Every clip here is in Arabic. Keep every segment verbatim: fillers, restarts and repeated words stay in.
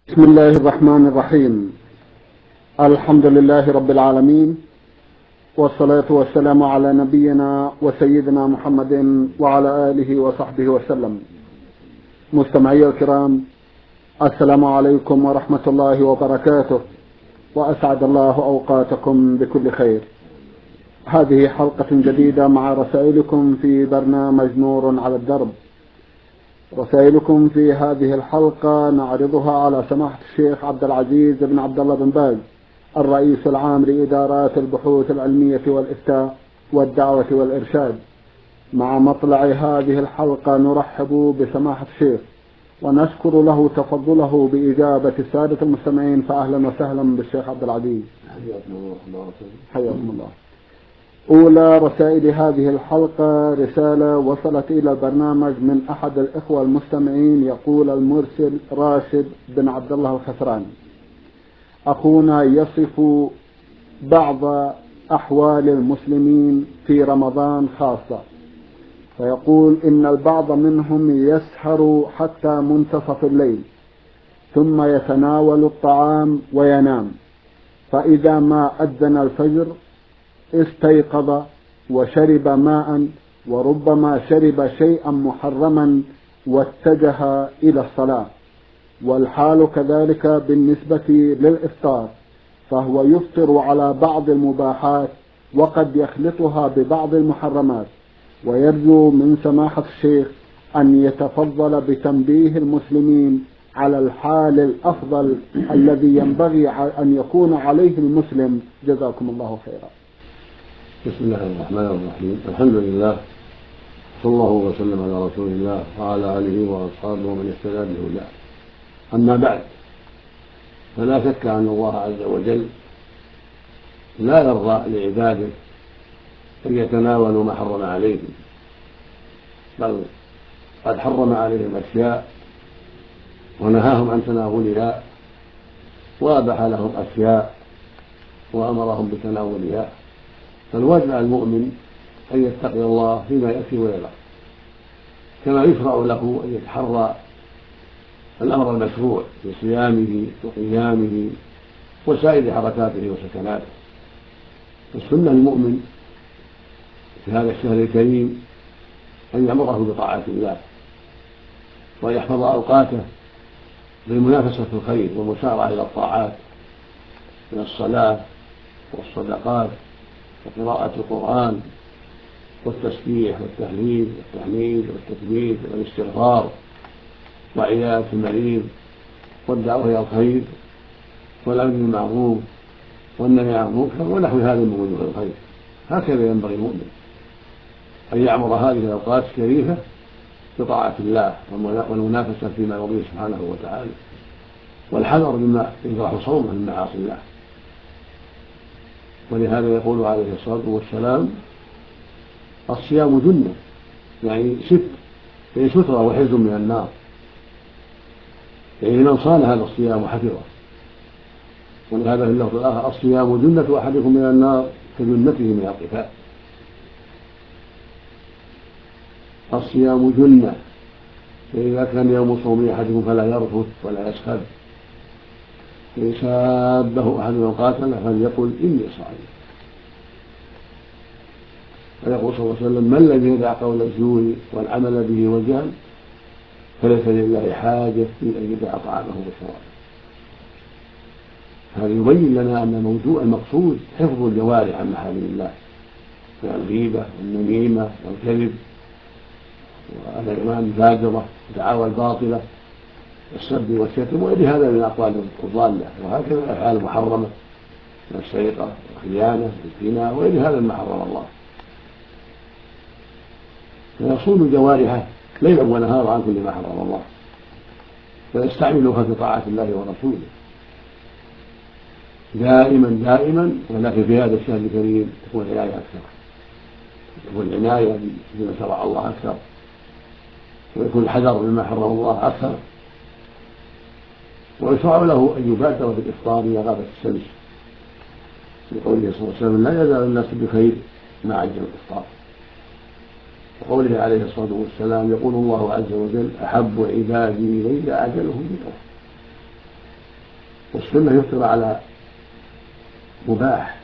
بسم الله الرحمن الرحيم. الحمد لله رب العالمين، والصلاة والسلام على نبينا وسيدنا محمد وعلى آله وصحبه وسلم. مستمعي الكرام، السلام عليكم ورحمة الله وبركاته، وأسعد الله أوقاتكم بكل خير. هذه حلقة جديدة مع رسائلكم في برنامج نور على الدرب. رسائلكم في هذه الحلقة نعرضها على سماحة الشيخ عبد العزيز بن عبد الله بن باز، الرئيس العام لإدارات البحوث العلمية والإفتاء والدعوة والإرشاد. مع مطلع هذه الحلقة نرحب بسماحة الشيخ ونشكر له تفضله بإجابة السادة المستمعين، فأهلا وسهلا بالشيخ عبد العزيز. حياكم الله. أولى رسائل هذه الحلقة رسالة وصلت إلى البرنامج من أحد الإخوة المستمعين، يقول المرسل راشد بن عبد الله الخسراني: أخونا يصف بعض أحوال المسلمين في رمضان خاصة، فيقول إن البعض منهم يسهر حتى منتصف الليل ثم يتناول الطعام وينام، فإذا ما أذن الفجر استيقظ وشرب ماء، وربما شرب شيئا محرما واتجه إلى الصلاة. والحال كذلك بالنسبة للإفطار، فهو يفطر على بعض المباحات وقد يخلطها ببعض المحرمات. ويرجو من سماحة الشيخ أن يتفضل بتنبيه المسلمين على الحال الأفضل الذي ينبغي أن يكون عليه المسلم. جزاكم الله خيرا. بسم الله الرحمن الرحيم. الحمد لله، صلى الله وسلم على رسول الله وعلى آله وأصحابه ومن اهتدى بهداه. أما بعد، فلا شك أن الله عز وجل لا يرضى لعباده أن يتناولوا ما حرم عليهم، بل قد حرم عليهم أشياء ونهاهم عن تناولها، وأباح لهم أشياء وأمرهم بتناولها. فالواجب على المؤمن أن يتقي الله فيما يأتي ويذر، كما يشرع له أن يتحرى الأمر المشروع في صيامه وقيامه وسائر حركاته وسكناته. السنة للمؤمن في هذا الشهر الكريم أن يأمره بطاعة الله، ويحفظ أوقاته بالمنافسة في الخير والمسارعة إلى الطاعات من الصلاة والصدقات وقراءة القرآن والتسبيح والتهليل والتحميد والتكبير والاستغفار وعيادة المريض والدعوة إلى الخير والأمر بالمعروف والنهي عن المنكر ونحو هذا من وجوه الخير. هكذا ينبغي المؤمن أن يعمر هذه الأوقات الشريفة بطاعة الله والمنافسة فيما يرضيه سبحانه وتعالى، والحذر مما يجرح صومه من معاصي الله. ولهذا يقول عليه الصلاة والسلام: الصيام جنة، يعني ست يعني سترة وحفظ من النار، يعني من صان هذا الصيام وحفظه. ولهذا في اللفظ الآخر: الصيام جنة أحدكم من النار كجنته من القفاء. الصيام جنة، فإذا كان يوم صوم أحدكم فلا يرفث ولا يسخر، فإن سابه أحد قاتله فليقل إني صائم. ويقول صلى الله عليه وسلم: من لم يدع قول الزور والعمل به والجهل فليس لله حاجة في أن يدع طعامه وشرابه. هذا يبين لنا أن موضوع المقصود حفظ الجوارح عن محارم الله، من الغيبة والنميمة والكذب والأيمان الفاجرة والدعاوى الباطلة والسب والشتم وغير هذا من الأقوال الضالة، وهكذا الأفعال المحرمة من السرقة والخيانة والزنا وغير هذا مما حرم الله. فيصون جوارحه ليلا ونهارا عن كل ما حرم الله، ويستعملها في طاعة الله ورسوله دائما دائما. ولكن في هذا الشهر الكريم تكون العناية أكثر، تكون العناية بما شرع الله أكثر، ويكون الحذر مما حرم الله أكثر. ويشرع له أن يبادر بالإفطار إذا غابت الشمس، لقوله صلى الله عليه وسلم: لا يزال الناس بخير ما عجل الإفطار. وقوله عليه الصلاة والسلام: يقول الله عز وجل: أحب عبادي إلي أعجلهم بالأفطار. والسنة يفطر على مباح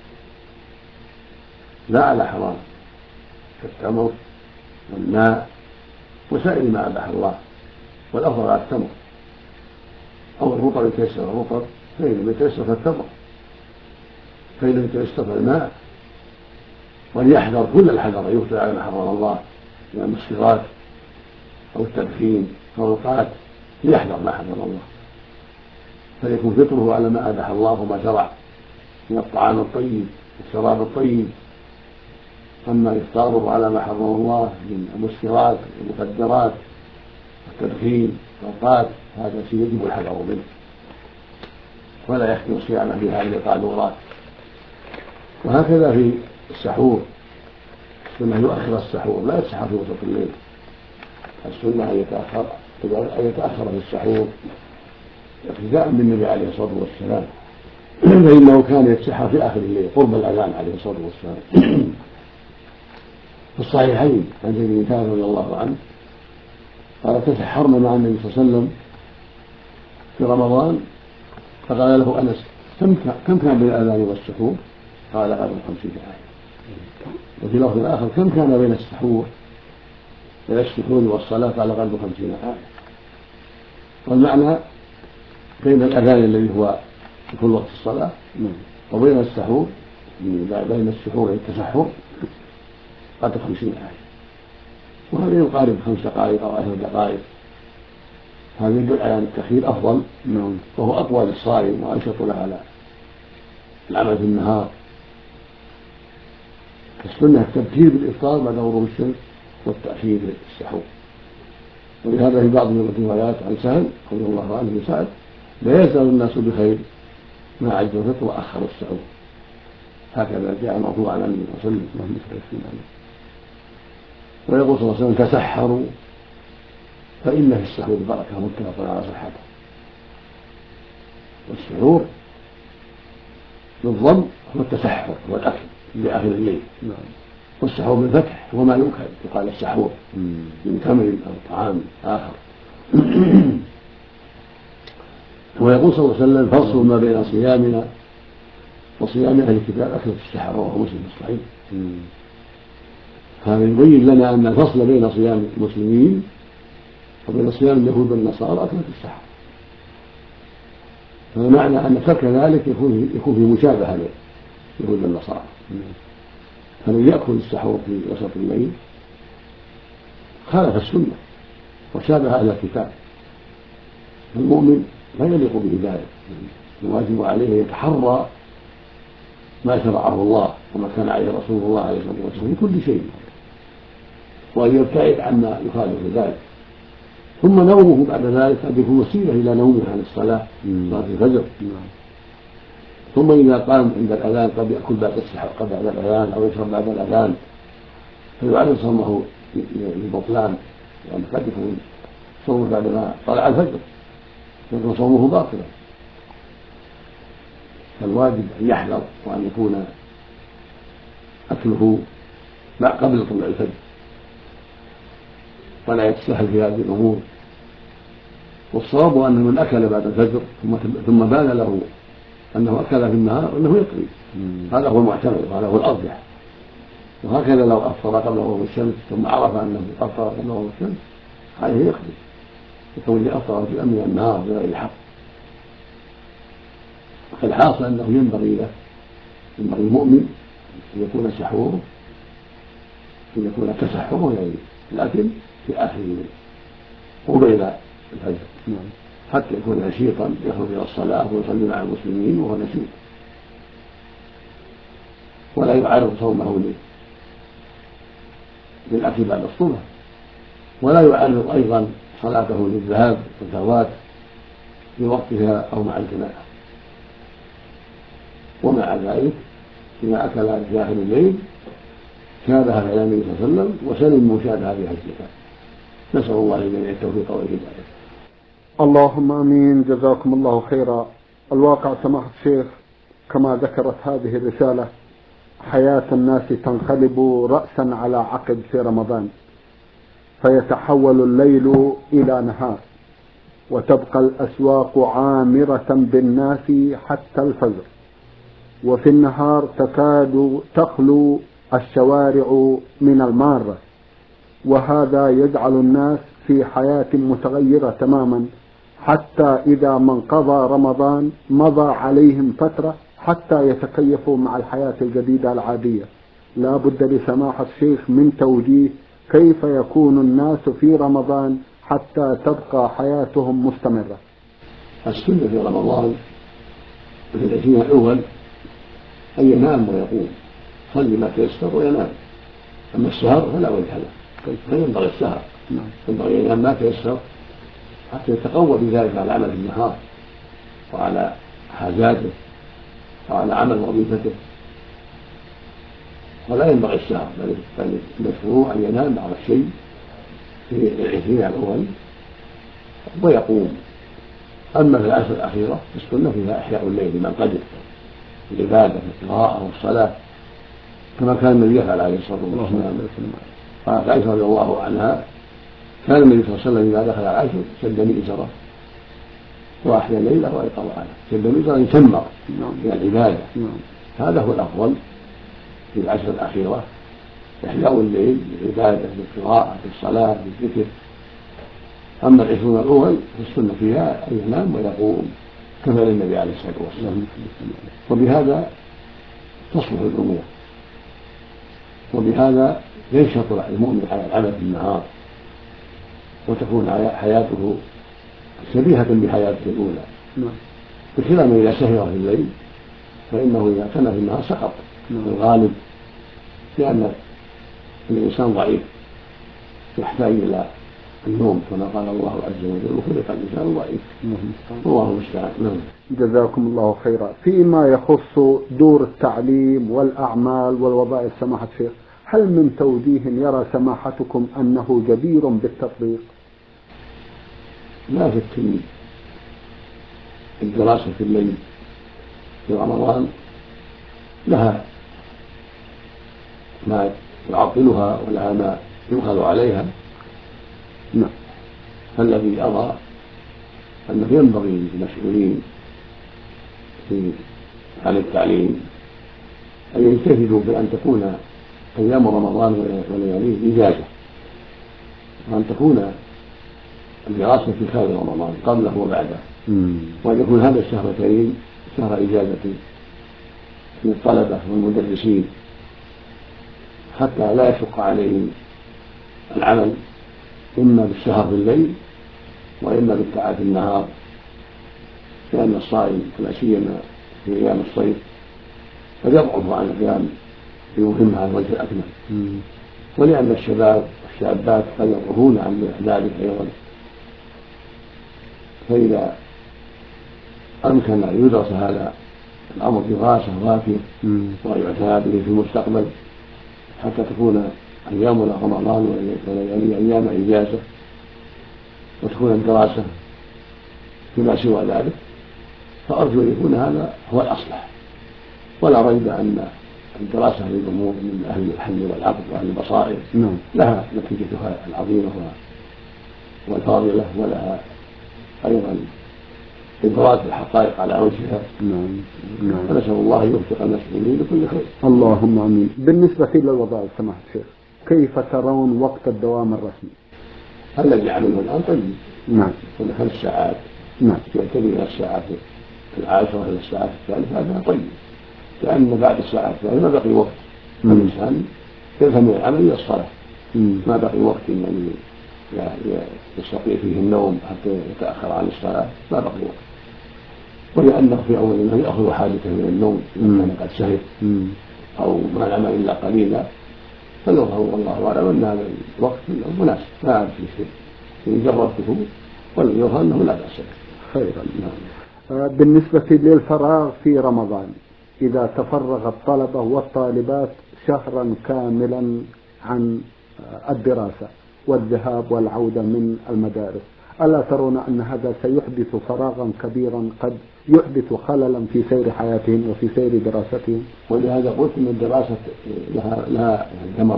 لا على حرام، كالتمر والماء وسائر ما أباح الله، والأفضل على التمر أو الرطب يتيسر الرطب، فإن لم يتيسر فالتمر، فإن لم يتيسر فالماء. وليحذر كل الحذر أن يفطر على ما حرم الله من المسكرات أو التدخين أو القات، ليحذر ما حرم الله، فليكون فطره على ما أباح الله وما شرع من الطعام الطيب والشراب الطيب. أما إفطاره على ما حرم الله من المسكرات والمخدرات والتدخين والقات، هذا شيء يجب الحذر منه، ولا يختم الصيام في هذه القاذورات. وهكذا في السحور، السنة يؤخر السحور، لا يتسحر في وسط الليل، السنة أن يتأخر أن يتأخر في السحور اقتداء بالنبي عليه الصلاة والسلام، فإنه كان يتسحر في آخر الليل قرب الأذان عليه الصلاة والسلام. في الصحيحين عن زيد بن ثابت رضي الله عنه قال تسحرنا مع النبي صلى الله عليه وسلم في رمضان، فقال له أنس كم كان بين الأذان والسحور؟ قال قبل خمسين آية. وفي لفظ آخر كم كان بين السحور بين السحور والصلاة؟ قال قبل خمسين آية. والمعنى بين الأذان الذي هو في كل وقت الصلاة وبين السحور، بين السحور والتسحر قدر خمسين آية، وهذا يقارب خمس دقائق أو عشر دقائق. هذا يدل على أن التأخير أفضل، وهو أقوى للصائم وأنشط له على العمل في النهار. السنة التبكير بالإفطار بعد غروب الشمس والتأخير بالسحور. ولهذا في بعض الروايات عن سهل رضي الله عنه بن سعد لا يزال الناس بخير ما عجل الفطر وأخر السحور، هكذا جاء مرفوعا عن النبي صلى الله عليه وسلم. ويقول صلى الله عليه وسلم تسحروا فإن في السحور بركة، متفق على صحته. والسحور بالضم هو التسحر، هو الأكل في آخر الليل، والسحور بالفتح هو ما يؤكل، يقال السحور من تمر أو طعام آخر. ويقول صلى الله عليه وسلم فصل ما بين صيامنا وصيام أهل الكتاب أكلة السحر، رواه مسلم في الصحيح. هذا يبين لنا أن الفصل بين صيام المسلمين وبين صيام اليهود والنصارى أكلة السحر، فمعنى أن ترك ذلك يكون يكون في مشابهة لليهود والنصارى، فمن يأكل السحور في وسط الليل خالف السنة وشابه أهل الكتاب. المؤمن لا يليق به ذلك، الواجب عليه أن يتحرى ما شرعه الله وما كان عليه رسول الله عليه الصلاة والسلام في كل شيء، وأن يبتعد عما يخالف ذلك. ثم نومه بعد ذلك قد يكون وسيلة إلى نومه عن الصلاة صلاة الفجر. ثم إذا قام عند الأذان قد يأكل بعد السحر قبل الأذان أو يشرب بعد الأذان، فيعرض صومه للبطلان، لأن قد يكون صومه بعد ما طلع الفجر يكون صومه باطلا. فالواجب أن يحذر وأن يكون أكله مع قبل طلوع الفجر، ولا يتساهل في هذه الأمور. والصواب أن من أكل بعد الفجر ثم بان له أنه أكل في النهار أنه يقضي، هذا هو المعتمد وهذا هو الأرجح. وهكذا لو أفطر قبل غروب الشمس ثم عرف أنه أفطر قبل غروب الشمس عليه يقضي، يكون أفطر في أمن النهار بغير حق. فالحاصل أنه ينبغي له ينبغي المؤمن أن يكون سحوره أن يكون تسحره يعني لكن في آخر الليل وبين الفجر، حتى يكون نشيطا يخرج إلى الصلاة ويصلي مع المسلمين وهو نشيط، ولا يعرض صومه للأكل بعد الصبح، ولا يعرض أيضا صلاته للذهاب والفوات في وقتها أو مع الجماعة. ومع ذلك إذا أكل في آخر الليل شابه فعل النبي صلى الله عليه وسلم وسلم مشابهة في الكتاب. نسأل الله لجميع التوفيق والهداية. اللهم امين. جزاكم الله خيرا. الواقع سماحة الشيخ كما ذكرت هذه الرسالة حياة الناس تنقلب رأسا على عقب في رمضان، فيتحول الليل إلى نهار، وتبقى الأسواق عامرة بالناس حتى الفجر، وفي النهار تكاد تخلو الشوارع من المارة، وهذا يجعل الناس في حياة متغيرة تماما، حتى إذا ما انقضى رمضان مضى عليهم فترة حتى يتكيفوا مع الحياة الجديدة العادية. لا بد لسماحة الشيخ من توجيه كيف يكون الناس في رمضان حتى تبقى حياتهم مستمرة. السنة في رمضان في العشرين الأول أن ينام ويقوم، صلي ما تيسر وينام. أما السهر فلا وجه له، فينبغي السهر، ينبغي ينام ما تيسر حتى يتقوى بذلك على عمل النهار وعلى حاجاته وعلى عمل وظيفته، ولا ينبغي السهر، بل المشروع أن ينام بعض الشيء في العشرين الأول ويقوم. أما في العشر الأخيرة السنة فيها إحياء الليل لمن قدر، العبادة في القراءة والصلاة، كما كان النبي يفعل عليه الصلاة والسلام. قالت عائشة رضي الله عنها: كان النبي صلى الله عليه وسلم إذا دخل العشر شد مئزره وأحيا الليل وأيقظ عنه. شد مئزره يتمر في العبادة، هذا هو الأفضل في العشر الأخيرة، إحياء الليل بالعبادة بالقراءة بالصلاة بالذكر. أما العشرون الأول فالسنة فيها أن ينام ويقوم كفعل النبي عليه الصلاة والسلام، وبهذا تصلح الأمور، وبهذا ينشط المؤمن على العمل في النهار، وتكون حياته شبيهة بحياته الأولى، بخلاف من إذا سهر في الليل فإنه إذا كان في النهار سقط في الغالب، لأن الإنسان ضعيف يحتاج إلى النوم كما قال الله عز وجل: وخلق الإنسان ضعيف. الله المستعان. جزاكم الله خيرا. فيما يخص دور التعليم والأعمال والوظائف سماحة الشيخ، هل من توجيه يرى سماحتكم أنه جدير بالتطبيق؟ لا شك أن الدراسة في الليل في رمضان لها ما يعطلها ولها ما يؤخذ عليها. نعم. فالذي أرى أنه ينبغي للمسؤولين في عن التعليم أن يجتهدوا بأن تكون أيام رمضان ولياليه إجازة، وأن تكون الدراسة في خلال رمضان قبله وبعده، وأن يكون هذا الشهر الكريم شهر إجازة للطلبة والمدرسين حتى لا يشق عليهم العمل إما بالسهر في الليل وإما بالتعب في النهار، لأن الصائم لا سيما في أيام الصيف قد يضعف عن القيام بمهمة على الوجه الأكمل، ولأن الشباب والشابات قد يضعفون عن ذلك أيضا. فإذا أمكن أن يدرس هذا الأمر دراسة وافية ويعتنى به في المستقبل حتى تكون أيامنا رمضان وليالي أيام إجازة، وتكون الدراسة فيما سوى ذلك، فأرجو أن يكون هذا هو الأصلح. ولا ريب أن الدراسة للأمور من أهل الحل والعقد وأهل البصائر لها نتيجتها العظيمة والفاضلة، ولها أيضا إدراك الحقائق على وجهها. نعم نعم. ونسأل الله أن يوفق المسؤولين لكل خير. اللهم آمين. بالنسبة للوظائف سماحة الشيخ، كيف ترون وقت الدوام الرسمي؟ الذي عمله الآن طيب. نعم. كل خمس ساعات. نعم. يعتبر إلى الساعات العاشرة إلى الساعات الثالثة، هذا طيب، لأن بعد الساعة الثالثة ما بقي وقت. الإنسان يذهب من العمل إلى الصلاة، ما بقي وقت يعني يستطيع فيه النوم حتى يتأخر عن الصلاة، ما بقي وقت. ولأنه في أول النهار يأخذ حاجته من النوم إن كان قد سهر أو ما نام إلا قليلا، فالله والله أعلم أن هذا الوقت مناسب، لا أعرف في شيء إن جربته واليظهر أنه لا بأس به. خيرا. بالنسبة للفراغ في رمضان، إذا تفرغ الطلبة والطالبات شهرا كاملا عن الدراسة والذهاب والعودة من المدارس، ألا ترون أن هذا سيحدث فراغا كبيرا قد يحدث خللا في سير حياتهم وفي سير دراستهم؟ ولهذا قلت أن الدراسة لها لها ثمرة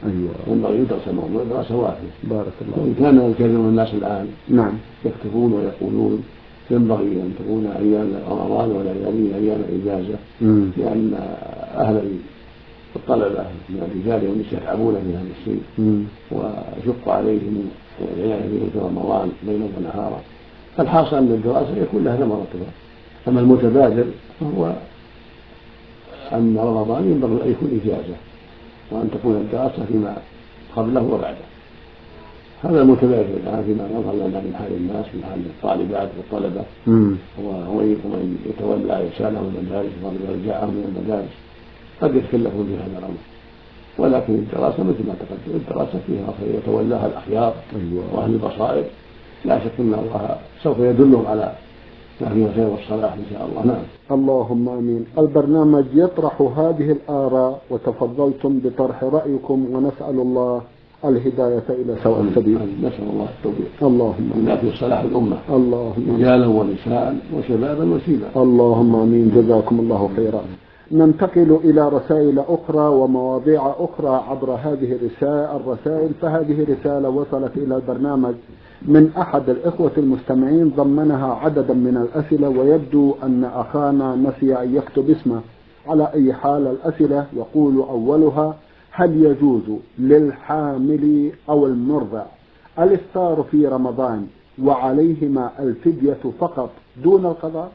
أيوة. ينبغي يدرس الموضوع دراسة وافية. بارك الله. وإن كان الكثير من الناس الآن نعم يكتبون ويقولون ينبغي أن تكون أيام رمضان والأيام أيام الإجازة، لأن أهل الطلبة من الرجال والنساء يتعبون في هذا الشيء ويشق عليهم العناية به في رمضان ليلا ونهارا. الحاصل أن الدراسة يكون لها ثمرتها. أما المتبادر فهو أن رمضان ينبغي أن يكون إجازة، وأن تكون الدراسة فيما قبله وبعده. هذا المتبادر الآن فيما يظهر لنا من حال الناس من حال الطالبات والطلبة، وهو من يتولى إرسالهم المدارس ويرجعهم من المدارس قد يتكلفون في هذا الأمر. ولكن الدراسة مثل ما تقدم الدراسة فيها خير يتولاها الأخيار وأهل البصائر، لا شك أن الله سوف يدلهم على ما فيه الخير والصلاح إن شاء الله. نعم. اللهم آمين. البرنامج يطرح هذه الآراء وتفضلتم بطرح رأيكم، ونسأل الله الهداية إلى سواء السبيل. نسأل الله التوفيق. اللهم آمين. في صلاح الأمة. اللهم رجالا ونساء وشبابا وشيبا. اللهم آمين. جزاكم الله خيرا. ننتقل إلى رسائل أخرى ومواضيع أخرى عبر هذه الرسائل. فهذه رسالة وصلت إلى البرنامج من أحد الإخوة المستمعين ضمنها عددا من الأسئلة، ويبدو أن أخانا نسي أن يكتب اسمه. على أي حال الأسئلة يقول أولها: هل يجوز للحامل أو المرضع الإفطار في رمضان وعليهما الفدية فقط دون القضاء؟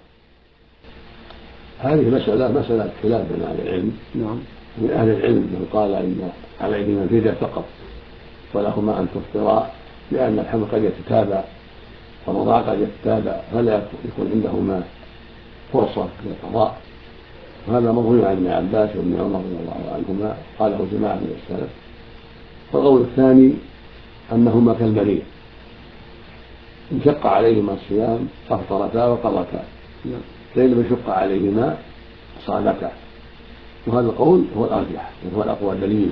هذه مسألة مسألة خلاف بين أهل العلم. نعم. من أهل العلم من قال إن عليهما الفدية فقط ولهما أن تفطرا، لأن الحمل قد يتتابع والرضاع قد يتتابع فلا يكون عندهما فرصة للقضاء. وهذا مروي عن ابن عباس وابن عمر رضي الله عنهما قاله جماعة من السلف. والقول الثاني أنهما كالمريض إن شق عليهما الصيام فافطرتا وقضتا، فإن لم يشق عليهما صامتا. وهذا القول هو الأرجح وهو الأقوى دليلا،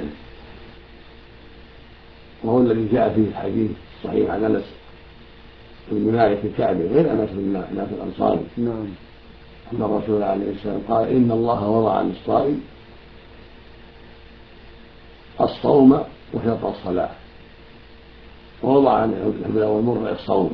وهو الذي جاء فيه الحديث الصحيح عن أنس بن مالك الكعبي غير أنس بن نافع الأنصاري نعم أن الرسول عليه السلام قال: إن الله وضع عن الصائم الصوم وشرط الصلاة، ووضع عن الحمل والمرضع الصوم.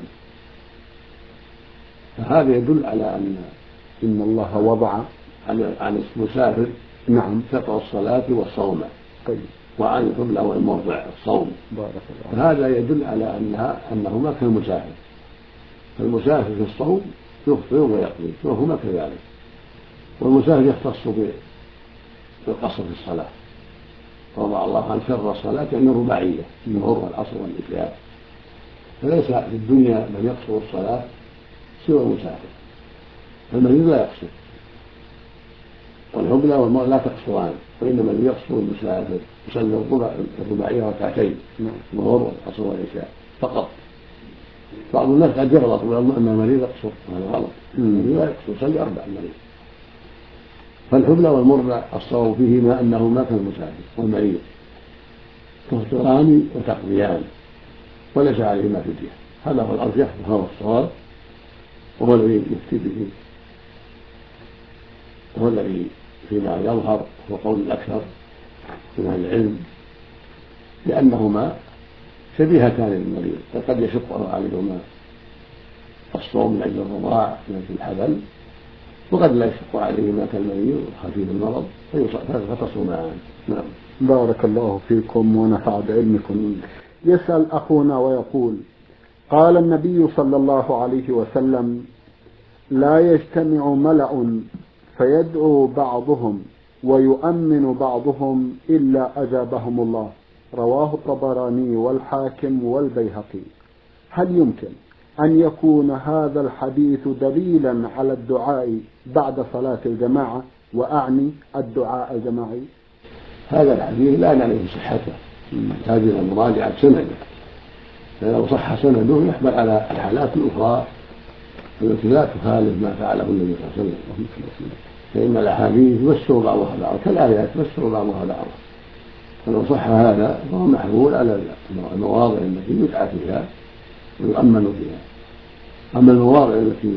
فهذا يدل على أن إن الله وضع عن عن المسافر نعم شرط الصلاة والصوم، طيب. وعن الحمل والمرضع الصوم. بارك الله. فهذا يدل على أنها أنهما كالمسافر، فالمسافر في الصوم يفطر ويقضي وهما كذلك. والمسافر يختص بالقصر في الصلاة، وضع الله عن شر الصلاة يعني الرباعية الظهر والعصر والعشاء، فليس في الدنيا من يقصر الصلاة سوى المسافر. فالمريض لا يقصر، والحبلى والمرء لا تقصران، وإنما الذي يقصر المسافر يصلي الرباعية ركعتين الظهر والعصر والعشاء فقط. بعض الناس قد يغلط ويظن أن المريض يقصر، وهذا غلط. المريض لا يقصر، يصلي أربع المريض. فالحبلى والمرضع الصواب فيهما أنهما كالمسافر والمريض تفطران وتقضيان وليس عليهما فدية. هذا هو الأرجح وهو الصواب، وهو الذي يفتي به، وهو الذي فيما يظهر هو قول الأكثر من أهل العلم، لأنهما شبيهتان للمريض، فقد يشق عليهما الصوم من أجل الرضاع من أجل الحبل، وقد لا يشق عليهما كالمريض خفيف المرض فتصومان. نعم. بارك الله فيكم ونفع بعلمكم. يسأل أخونا ويقول: قال النبي صلى الله عليه وسلم: لا يجتمع ملأ فيدعو بعضهم ويؤمن بعضهم إلا أجابهم الله. رواه الطبراني والحاكم والبيهقي. هل يمكن أن يكون هذا الحديث دليلا على الدعاء بعد صلاة الجماعة، وأعني الدعاء الجماعي؟ هذا الحديث لا نعلم صحته، يحتاج إلى مراجعة سنده، فلو صح سنده يحمل على الحالات الأخرى التي لا تخالف ما فعله النبي صلى الله عليه وسلم، فإن الأحاديث تفسر بعضها بعضا كالآيات تفسر بعضها بعضا. فلو صح هذا فهو محمول على المواضع التي يدعى فيها ويؤمن بها. أما المواضع التي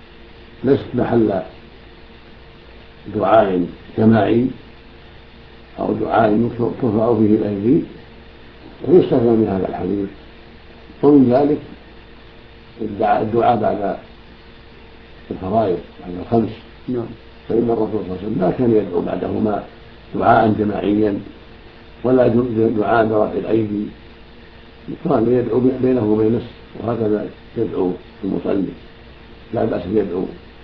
ليست محل دعاء جماعي أو دعاء ترفع فيه الأيدي ويستثنى من هذا الحديث. ومن ذلك الدعاء بعد الفرائض بعد الخمس، فإن الرسول صلى الله عليه وسلم ما كان يدعو بعدهما دعاء جماعيا ولا دعاء برفع الأيدي، كان يدعو بينه وبين نفسه، وهكذا يدعو المصلي لا بأس يدعو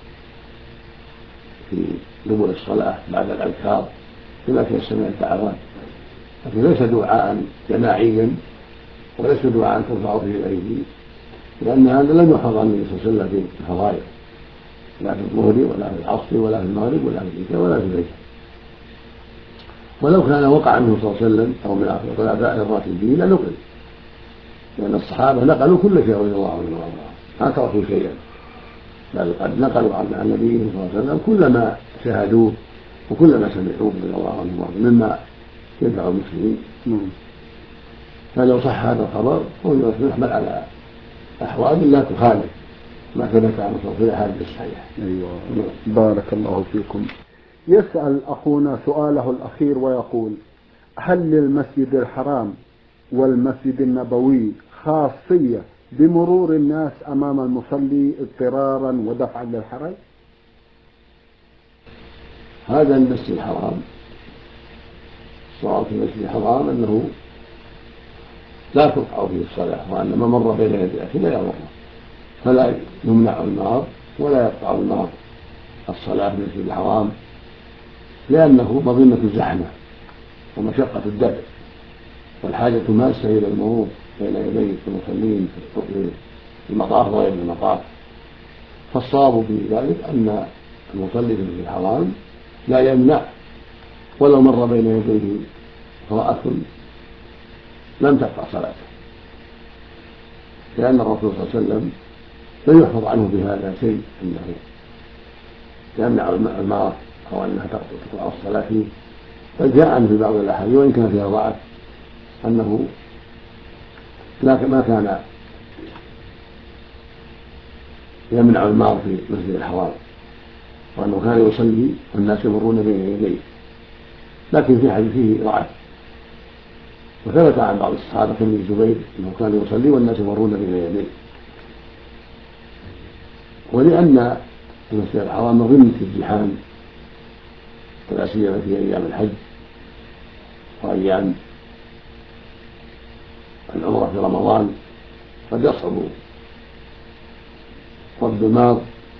في دبر الصلاة بعد الأذكار بما تيسر من الدعوات، لكن ليس دعاء جماعيا وليس دعاء ترفع فيه الأيدي، لأن هذا لم يحفظ عن النبي صلى الله عليه وسلم في الفضائل، لا في الظهر ولا في العصر ولا في المغرب ولا في العشاء ولا في الفجر. ولو كان وقع منه صلى الله عليه وسلم أو من الخلفاء الراشدين لنقل، لأن الصحابة نقلوا كل شيء رضي الله عنهم وارضاهم ما تركوا شيئا، بل قد نقلوا عن النبي صلى الله عليه وسلم كل ما شاهدوه وكل ما سمعوه رضي الله عنهم وارضاهم مما يدفع المسلمين. فلو صح هذا الخبر فهو يحمل على أحوال لا تخالف ما ثبت عن الرسول في الأحاديث الصحيحة. أيوة. بارك الله فيكم. يسأل أخونا سؤاله الأخير ويقول: هل للمسجد الحرام والمسجد النبوي خاصية بمرور الناس أمام المصلي اضطرارا ودفعا للحرج؟ هذا المسجد الحرام، الصواب في المسجد الحرام أنه لا ترفع فيه الصلاة، وأن من مر بين يدي أخيه لا يمر، فلا يمنع النار ولا يقطع النار الصلاة في المسجد الحرام، لأنه مظنة الزحمة ومشقة الدفع والحاجة ماسة إلى المرور بين يدي المصلين في المطاف وغير المطاف. فالصواب في ذلك أن المصلي في المسجد الحرام لا يمنع ولو مر بين يديه امرأة لم تقطع صلاته، لأن الرسول صلى الله عليه وسلم لم يحفظ عنه بهذا شيء أنه يمنع المرأة أو أنها تقطع الصلاة فيه، بل جاء عنه في بعض الأحاديث وإن كان فيها ضعف أنه ما كان يمنع المار في المسجد الحرام، وأنه كان يصلي والناس يمرون بين يديه، لكن في حديثه ضعف. وثبت عن بعض الصحابة كابن الزبير أنه كان يصلي والناس يمرون بين يديه. ولأن المسجد الحرام مظنة الزحام ولا سيما في أيام الحج وأيام العمرة في رمضان قد يصعب رد المار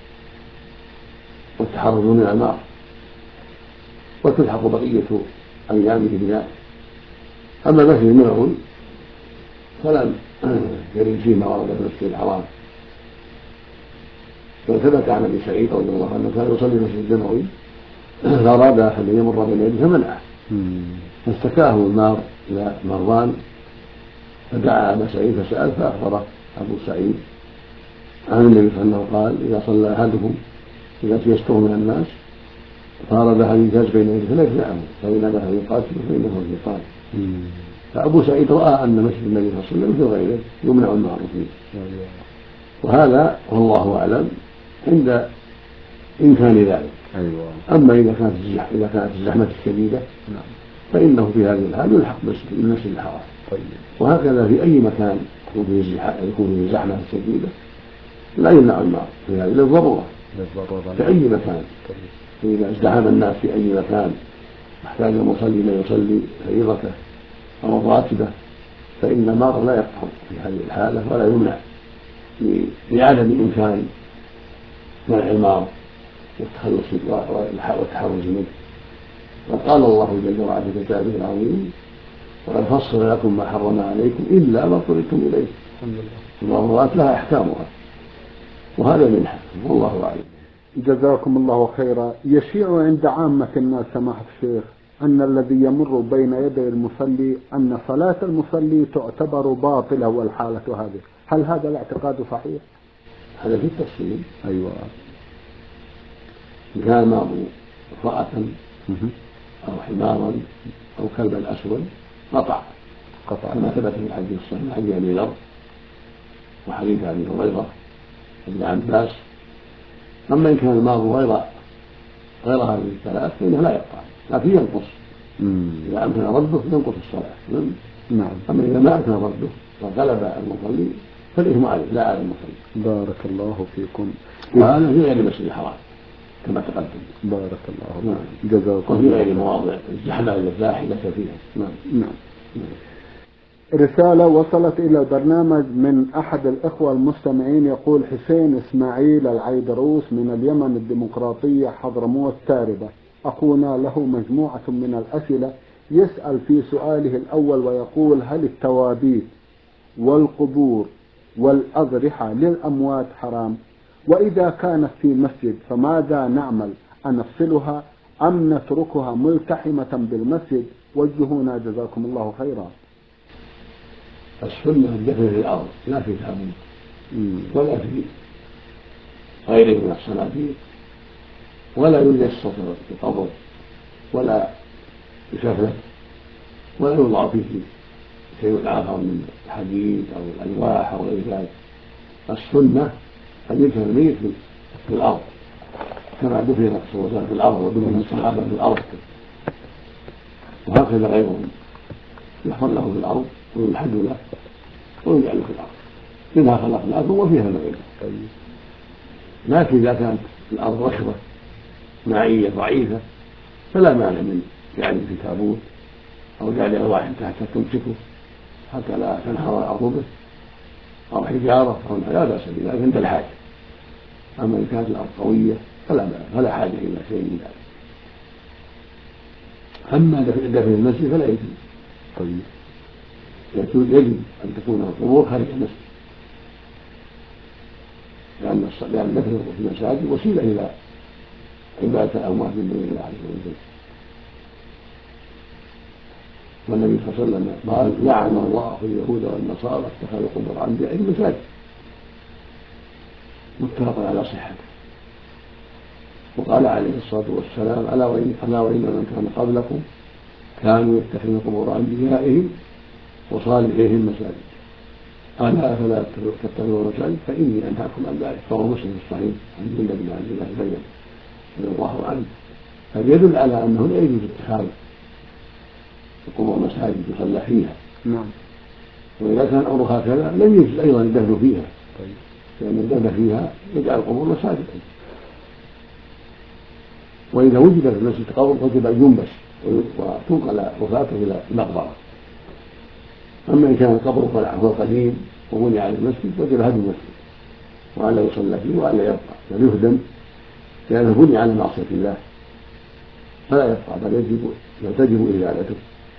والتحرز من المار، وتلحق بقية أيامه بذلك. أما المسجد النبوي فلم يرد فيه ما ورد في المسجد الحرام، بل ثبت عن ابي سعيد رضي الله عنه كان يصلي في المسجد النبوي فأراد أحد أن يمر بين يديه فمنعه، فاشتكاه النار إلى مروان فدعا أبا سعيد فسأل فأخبره أبو سعيد عن النبي صلى الله عليه وسلم قال: إذا صلى أحدكم إذا تيسره من الناس فأراد أن يجاز بين يديه فليمنعه، فإن أباه يقاتل فإنه الشيطان. فأبو سعيد رأى أن مسجد النبي صلى الله عليه وسلم مثل غيره يمنع النار فيه، وهذا والله أعلم عند إمكان ذلك. أيوة. أما إذا كانت إذا كانت الزحمة الشديدة فإنه في هذه الحال يلحق بالمسجد الحرام. طيب. وهكذا في أي مكان يكون فيه زحمة شديدة لا يمنع النار في هذه للضرورة في أي مكان. طيب. إذا ازدحم الناس في أي مكان واحتاج المصلي من يصلي فريضته أو الراتبة فإن النار لا يقطع في هذه الحالة ولا يمنع لعدم إمكان منع المار والتخلص والتحرز منه. وقال الله جل وعلا في كتابه العظيم: وقد فصل لكم ما حرم عليكم إلا ما اضطررتم إليه. المضرات لها أحكامها وهذا منها، والله أعلم. جزاكم الله خيرا. يشيع عند عامة الناس سماحة الشيخ أن الذي يمر بين يدي المصلي أن صلاة المصلي تعتبر باطلة والحالة هذه، هل هذا الاعتقاد صحيح؟ هذا في التفصيل. أيوة. إن كان معه امرأة أو حمارا أو كلبا أسود قطع قطع كما ثبت في الحديث الصحيح حديث أبي ذر وحديث أبي هريرة وابن عباس. أما إن كان الماضي غير غير هذه الثلاث فإنه لا يقطع لكن ينقص إذا أمكن رده ينقص الصلاة. نعم. أما إذا ما أمكن رده فغلب المصلي فالإثم عليه لا على المصلي. بارك الله فيكم. وهذا في غير المسجد الحرام كما تقدم. بارك الله. نعم. جزاكم. وفي غير مواضع الزحمة الزاحمة فيها. نعم. نعم. رسالة وصلت إلى البرنامج من أحد الإخوة المستمعين يقول: حسين إسماعيل العيدروس من اليمن الديمقراطية حضرموت تاربة، أخونا له مجموعة من الأسئلة، يسأل في سؤاله الأول ويقول: هل التوابيت والقبور والأضرحة للأموات حرام؟ وإذا كانت في مسجد فماذا نعمل؟ أنفصلها أم نتركها ملتحمة بالمسجد؟ وجهونا جزاكم الله خيرا. السنة الدفن في الأرض لا في تابوت ولا في غيره من الصناديق، ولا يجسس في القبر ولا يشفت ولا يوضع فيه شيء آخر من الحديد أو الألواح أو غير ذلك. السنة أن يدفن الميت في الأرض كما دفن الرسول صلى الله عليه وسلم في الأرض ودفن الصحابة في الأرض، وهكذا غيرهم يحفر له في الأرض ويلحد له ويجعل في الأرض. منها خلقناكم وفيها نعيدكم. لكن إذا كانت الأرض رشوة مائية ضعيفة فلا مانع من جعله في تابوت أو جعل أرواح تحت تمسكه حتى لا تنحر الأرض به، أو حجارة أو لا بأس بذلك عند الحاجة. أما إن كانت الأرض قوية فلا فلا حاجة إلى شيء من ذلك. أما دفن المسجد فلا يجوز. طيب. يجب أن تكون القبور خارج المسجد، لأن لأن دفن في المساجد وسيلة إلى عبادة الأموات من دون الله عز وجل. والنبي صلى الله عليه وسلم قال: لعن الله اليهود والنصارى اتخذوا قبور أنبيائهم مساجد. متفق على صحته. وقال عليه الصلاة والسلام: ألا وإن ألا وإن من كان قبلكم كانوا يتخذون قبور أنبيائهم وصالحيهم مساجد، ألا فلا تتخذوا مساجد فإني أنهاكم عن ذلك. رواه مسلم الصحيح عن جندب بن عبد الله البجلي رضي الله عنه. فيدل على أنه لا يجوز اتخاذ القبور مساجد يصلى فيها. نعم. وإذا كان الأمر هكذا لم يجوز أيضا الدفن فيها. طيب. لأن الدفن فيها يجعل القبور مساجد. وإذا وجد في المسجد قبر وجب أن ينبش وتنقل وفاته إلى المقبرة. أما إن كان القبر هو قديم وبني على المسجد وجب هدم المسجد وألا يصلى فيه وألا يبقى، بل يهدم لأنه بني على معصية الله فلا يبقى، بل يجب تجب إزالته.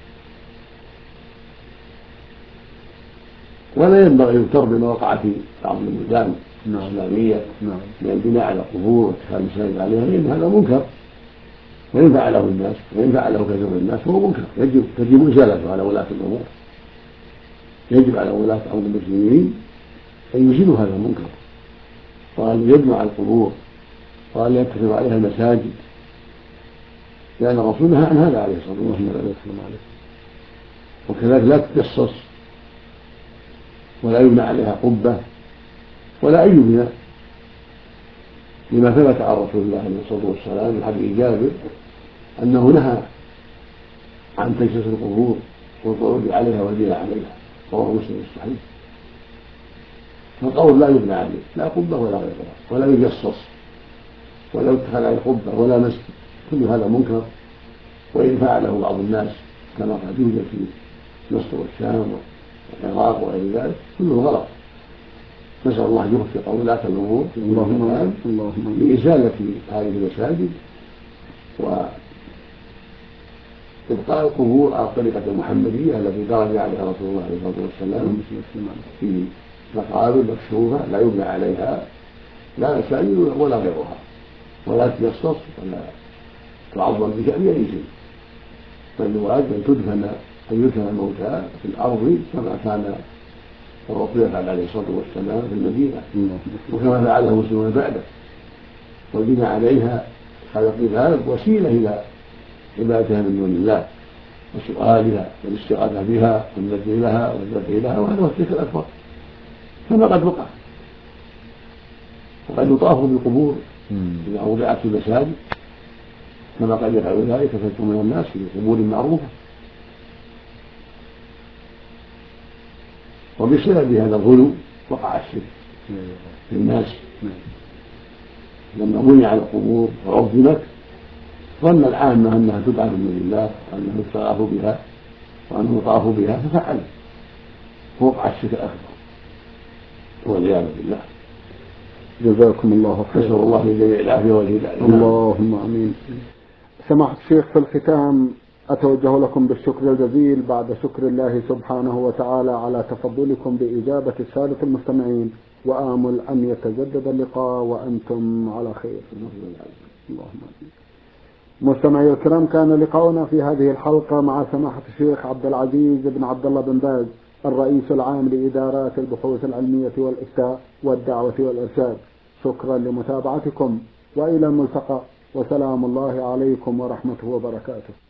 ولا ينبغي يغتر بما وقع في بعض البلدان الإسلامية من البناء على القبور واتخاذ المساجد عليها، لأن هذا منكر، وإن فعله الناس وإن فعله كثير من الناس فهو منكر يجب تجب إزالته على ولاة الأمور. يجب على ولاة أمر المسلمين أن يزيلوا هذا المنكر، وأن يبنوا على القبور وأن يتخذوا عليها المساجد، لأن الرسول نهى عن هذا عليه الصلاة والسلام. وكذلك لا تتجصص ولا يبنى عليها قبة ولا أي بناء، لما ثبت عن رسول الله عليه الصلاة والسلام من حديث جابر أنه نهى عن تجسيس القبور والقعود عليها والبناء عليها، رواه مسلم الصحيح. فالقول لا يبنى عليه لا قبة ولا غيرها، ولا يجصص ولا يدخل عليه قبة ولا مسجد، كل هذا منكر. وإن فعله بعض الناس كما قد يوجد في مصر والشام والعراق وغير ذلك كله غلط. نسأل الله يوفق ولاة الأمور لإزالة هذه المساجد وإبقاء القبور على الطريقة المحمدية التي درج عليها رسول الله عليه الصلاة والسلام في مقابر مكشوفة لا يبنى عليها لا مساجد ولا غيرها، ولا تجصص ولا تعظم بشأن أي شيء، بل الواجب أن تدفن أن يدفن الموتى في الأرض كما كان الرسول يفعل عليه الصلاة والسلام في المدينة، وكما فعله المسلمون بعده. والبناء عليها هذا القباب وسيلة إلى عبادتها من دون الله وسؤالها والاستغاثة بها والنذر لها والذبح لها، وهذا هو الشرك الأكبر كما قد وقع. وقد يطاف بالقبور إذا وضعت في المساجد كما قد يفعل ذلك كثير من الناس في أمور معروفة. وبسبب هذا الغلو وقع الشرك في الناس لما بني على القبور وعظمت ظن العامة أنها تدعى من دون الله وأنه يستغاث بها وأنه يطاف بها ففعل ووقع الشرك الأكبر والعياذ بالله. جزاكم الله خيرا. نسأل الله لجميع العافية والهداية. اللهم آمين. سماحة الشيخ، في الختام أتوجه لكم بالشكر الجزيل بعد شكر الله سبحانه وتعالى على تفضلكم بإجابة السادة المستمعين، وآمل أن يتجدد اللقاء وأنتم على خير. اللهم آمين. مستمعي الكرام، كان لقاؤنا في هذه الحلقة مع سماحة الشيخ عبد العزيز بن عبد الله بن باز، الرئيس العام لإدارات البحوث العلمية والإفتاء والدعوة والإرشاد. شكرا لمتابعتكم وإلى الملتقى، وسلام الله عليكم ورحمته وبركاته.